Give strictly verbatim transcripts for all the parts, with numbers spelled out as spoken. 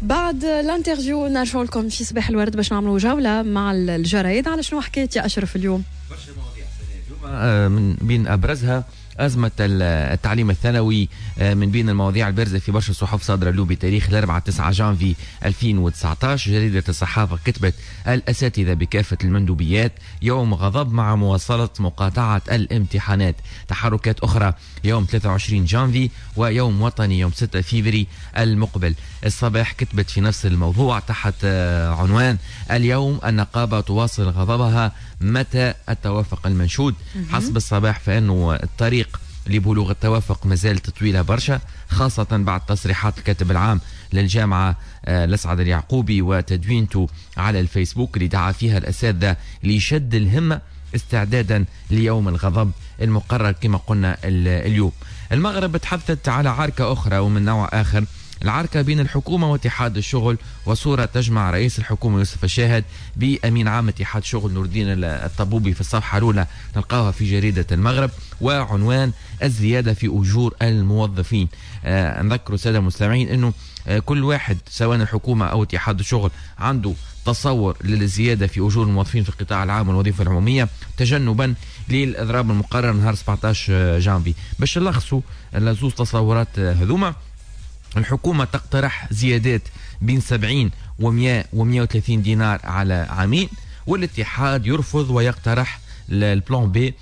بعد الانترفيو نرجعوا لكم في صباح الورد باش نعملوا جوله مع الجرايد على شنو حكيت يا اشرف اليوم. برشا مواضيع اليوم من بين ابرزها أزمة التعليم الثانوي. من بين المواضيع البارزة في برشا صحف صادرة له بتاريخ الأربعاء تسعة جانفي ألفين وتسعطاش. جريدة الصحافة كتبت: الأساتذة بكافة المندوبيات يوم غضب مع مواصلة مقاطعة الامتحانات. تحركات أخرى يوم ثلاثة وعشرين جانفي ويوم وطني يوم ستة فيفري المقبل. الصباح كتبت في نفس الموضوع تحت عنوان: اليوم النقابة تواصل غضبها متى التوافق المنشود. حسب الصباح فإنه الطريق لبلوغ التوافق مازالت طويلة برشا، خاصة بعد تصريحات الكاتب العام للجامعة الأسعد اليعقوبي وتدوينته على الفيسبوك اللي دعا فيها الأساتذة لشد الهمة استعدادا ليوم الغضب المقرر كما قلنا اليوم. المغرب تحدثت على عركة أخرى ومن نوع آخر، العركة بين الحكومة واتحاد الشغل، وصورة تجمع رئيس الحكومة يوسف الشاهد بأمين عام اتحاد الشغل نور الدين الطبوبي في الصفحة الأولى نلقاها في جريدة المغرب، وعنوان: الزيادة في أجور الموظفين. آه نذكروا السادة المستمعين أنه آه كل واحد سواء الحكومة أو اتحاد الشغل عنده تصور للزيادة في أجور الموظفين في القطاع العام والوظيفة العمومية تجنبا للإضراب المقرر نهار سبعطاش جانفي. باش نلخصوا لزوز تصورات هذوما، الحكومة تقترح زيادات بين سبعين ومئة ومئة وثلاثين دينار على عامين، والاتحاد يرفض ويقترح البلان بي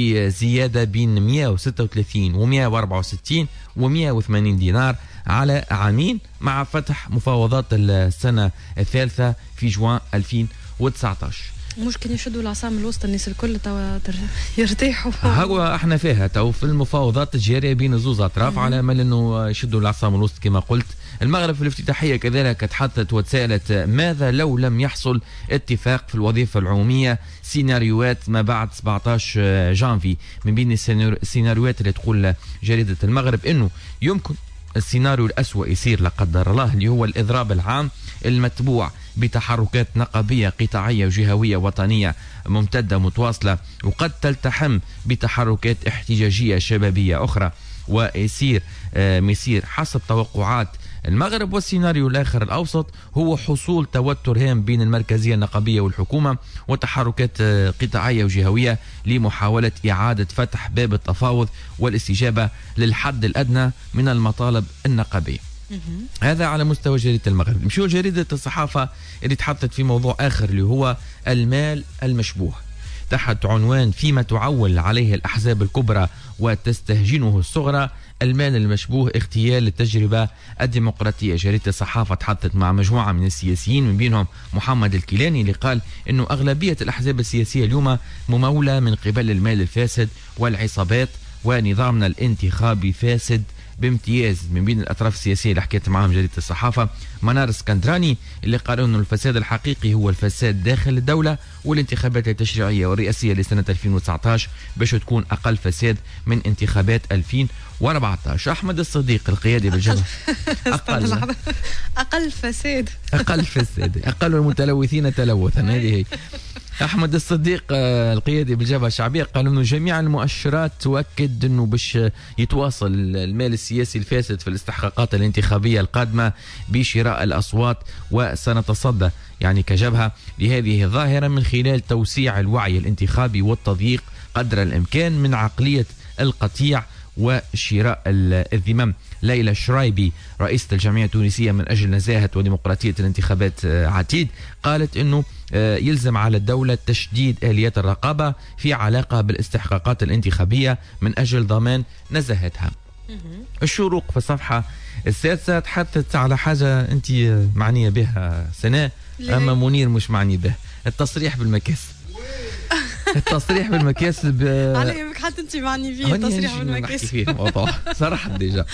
بزيادة بين مئة وستة وثلاثين ومئة وأربعة وستين ومئة وثمانين دينار على عامين، مع فتح مفاوضات السنة الثالثة في جوان ألفين وتسعطاش. ممكن يشدوا العصام الوسط الناس الكل توا يرتاحوا. هو احنا فيها تو في المفاوضات الجاريه بين زوز اطراف على امل انه يشدوا العصام الوسط كما قلت. المغرب في الافتتاحيه كذلك تحدثت وتساءلت: ماذا لو لم يحصل اتفاق في الوظيفه العموميه؟ سيناريوهات ما بعد سبعطاش جانفي. من بين السيناريوهات اللي تقول جريده المغرب انه يمكن السيناريو الأسوأ يصير لا قدر الله، اللي هو الإضراب العام المتبوع بتحركات نقابية قطاعية وجهوية وطنية ممتدة متواصلة، وقد تلتحم بتحركات احتجاجية شبابية أخرى، ويصير آه مسير حسب توقعات المغرب. والسيناريو الآخر الأوسط هو حصول توتر هام بين المركزية النقابية والحكومة وتحركات قطاعية وجهوية لمحاولة إعادة فتح باب التفاوض والاستجابة للحد الأدنى من المطالب النقابية. هذا على مستوى جريدة المغرب. نمشيو لجريدة الصحافة اللي تحدثت في موضوع آخر اللي هو المال المشبوه، تحت عنوان: فيما تعول عليه الأحزاب الكبرى وتستهجنه الصغرى، المال المشبوه اغتيال التجربة الديمقراطية. جريدة الصحافة تحدثت مع مجموعة من السياسيين من بينهم محمد الكيلاني اللي قال إنه أغلبية الأحزاب السياسية اليوم ممولة من قبل المال الفاسد والعصابات، ونظامنا الانتخابي فاسد بامتياز. من بين الأطراف السياسية اللي حكيت معهم جريدة الصحافة منار اسكندراني اللي قال إنه الفساد الحقيقي هو الفساد داخل الدولة، والانتخابات التشريعية والرئاسية لسنة ألفين وتسعطاش باش تكون أقل فساد من انتخابات ألفين وأربعطاش. أحمد الصديق القيادي بالجبهة أقل أقل فساد أقل فساد أقل المتلوثين تلوثا. هذه هي. أحمد الصديق القيادي بالجبهة الشعبية قال إنه جميع المؤشرات تؤكد إنه باش يتواصل المال السياسي الفاسد في الاستحقاقات الانتخابية القادمة بشراء الأصوات، وسنتصدى يعني كجبهة لهذه الظاهرة من خلال توسيع الوعي الانتخابي والتضييق قدر الإمكان من عقلية القطيع وشراء الذمم. ليلى الشرايبي رئيسة الجمعية التونسية من أجل نزاهة وديمقراطية الانتخابات عتيد قالت أنه يلزم على الدولة تشديد آليات الرقابة في علاقة بالاستحقاقات الانتخابية من أجل ضمان نزاهتها. الشروق في الصفحة السادسة تحدثت على حاجة أنت معنية بها سناء، أما منير مش معني به: التصريح بالمكاسب. التصريح بالمكاسب علي بك حتى انت معني فيه التصريح بالمكاسب فيه موضوع صراحه ديجا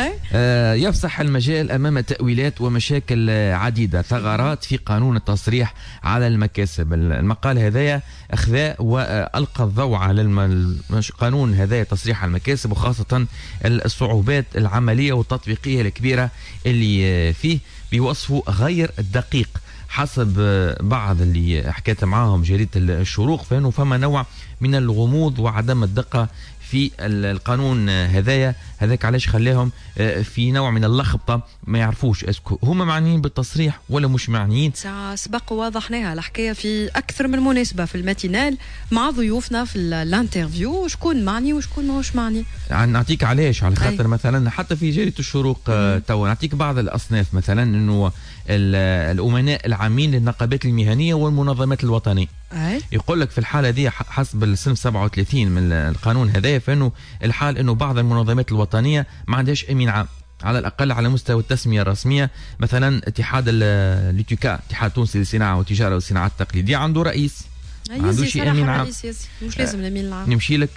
آه يفسح المجال امام تاويلات ومشاكل عديده، ثغرات في قانون التصريح على المكاسب. المقال هذايا اخذاء والقى الضوء على القانون هذايا تصريح على المكاسب، وخاصه الصعوبات العمليه والتطبيقيه الكبيره اللي فيه بوصفه غير الدقيق حسب بعض اللي حكيت معاهم جريدة الشروق، فإنه فما نوع من الغموض وعدم الدقة في القانون هذايا. هذاك علاش خلاهم في نوع من اللخبطه، ما يعرفوش اسكو هما معنيين بالتصريح ولا مش معنيين. ساعة سبق ووضحناها الحكايه في اكثر من مناسبه في الماتينال مع ضيوفنا في الانترفيو، شكون معني وشكون ماهوش معني. نعطيك علاش، على خاطر أي. مثلا حتى في جريده الشروق تو نعطيك بعض الاصناف، مثلا انه الامناء العامين للنقابات المهنيه والمنظمات الوطنيه. أي. يقول لك في الحاله دي حسب الصنف سبعة وثلاثين من القانون هذايا، فانه الحال انه بعض المنظمات الوطنيه ما عندهاش امين عام على الاقل على مستوى التسميه الرسميه. مثلا اتحاد الاتيكا، اتحاد تونسي للصناعه والتجاره والصناعات التقليديه، عنده رئيس ما عندوش امين عام، مش لازم الامين العام. نمشي لك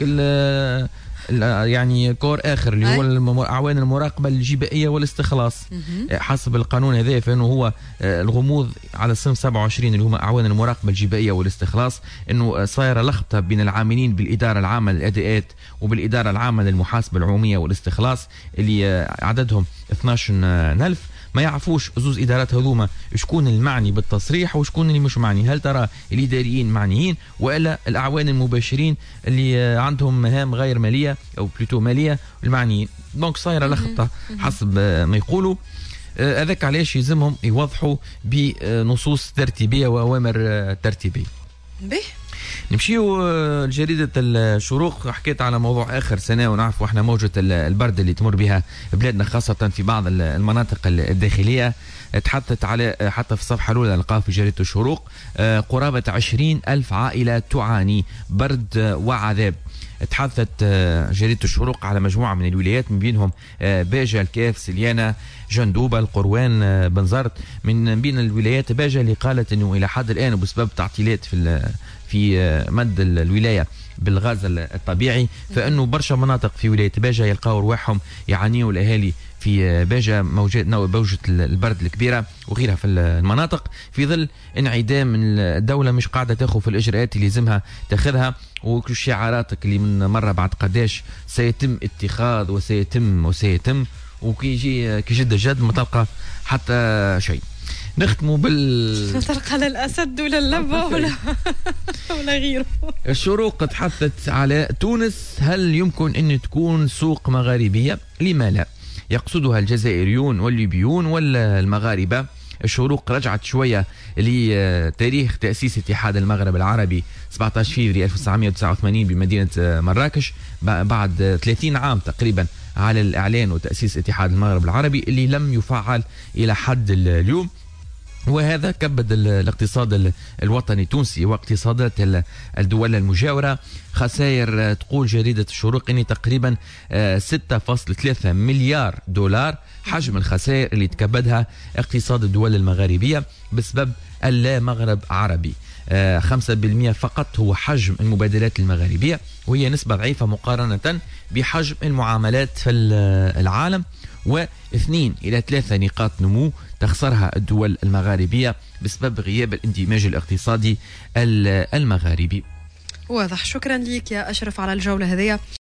يعني كور اخر اللي هو اعوان المراقبه الجبائيه والاستخلاص. حسب القانون هذا فانه هو الغموض على الصنف سبعة وعشرين اللي هم اعوان المراقبه الجبائيه والاستخلاص، انه صايره لخبطه بين العاملين بالاداره العامه للاداءات وبالاداره العامه للمحاسبه العموميه والاستخلاص اللي عددهم اثناش ألف. ما يعرفوش زوز ادارات هذوما شكون المعني بالتصريح وشكون اللي مش معني. هل ترى الاداريين معنيين والا الاعوان المباشرين اللي عندهم مهام غير ماليه او بلوتو ماليه المعنيين؟ دونك صايره لخبطه حسب ما يقولوا. هذاك علاش يلزمهم يوضحوا بنصوص ترتيبيه واوامر ترتيبيه. به نمشيو لجريدة الشروق. حكيت على موضوع آخر سنة، ونعرف احنا موجة البرد اللي تمر بها بلادنا خاصة في بعض المناطق الداخلية. تحدثت على حتى في الصفحة الأولى نلقاه في جريدة الشروق قرابة عشرين ألف عائلة تعاني برد وعذاب. تحدثت جريدة الشروق على مجموعة من الولايات من بينهم باجة، الكاف، سليانة، جندوبة، القروان، بنزرت. من بين الولايات باجة اللي قالت انه الى حد الان بسبب تعطيلات في في مد الولايه بالغاز الطبيعي، فانه برشا مناطق في ولايه باجة يلقاو رواحهم يعانيوا الاهالي في باجة موجة موجة البرد الكبيرة وغيرها في المناطق، في ظل انعدام الدولة مش قاعدة تاخذ في الإجراءات اللي لازمها تاخذها، وشعاراتك اللي من مرة بعد قداش سيتم اتخاذ وسيتم وسيتم وكي يجي كي جد جد ما تلقى حتى شيء. نختموا بال تلقى لا الأسد ولا اللبة ولا ولا غيره. الشروق تحدثت على تونس، هل يمكن أن تكون سوق مغاربية؟ لما لا؟ يقصدها الجزائريون والليبيون ولا المغاربة؟ الشروق رجعت شوية لتاريخ تأسيس اتحاد المغرب العربي سبعة عشر فبراير ألف وتسعمائة وتسعة وثمانين بمدينة مراكش بعد ثلاثين عام تقريبا على الإعلان وتأسيس اتحاد المغرب العربي اللي لم يفعل إلى حد اليوم. وهذا كبد الاقتصاد الوطني التونسي واقتصادات الدول المجاورة. خسائر تقول جريدة الشروق ان تقريبا ستة فاصلة ثلاثة مليار دولار حجم الخسائر اللي تكبدها اقتصاد الدول المغاربية بسبب اللا مغرب عربي. خمسة بالمئة فقط هو حجم المبادلات المغاربية، وهي نسبة ضعيفة مقارنة بحجم المعاملات في العالم، واثنين إلى ثلاثة نقاط نمو تخسرها الدول المغاربية بسبب غياب الاندماج الاقتصادي المغاربي. واضح. شكرا لك يا أشرف على الجولة هذه.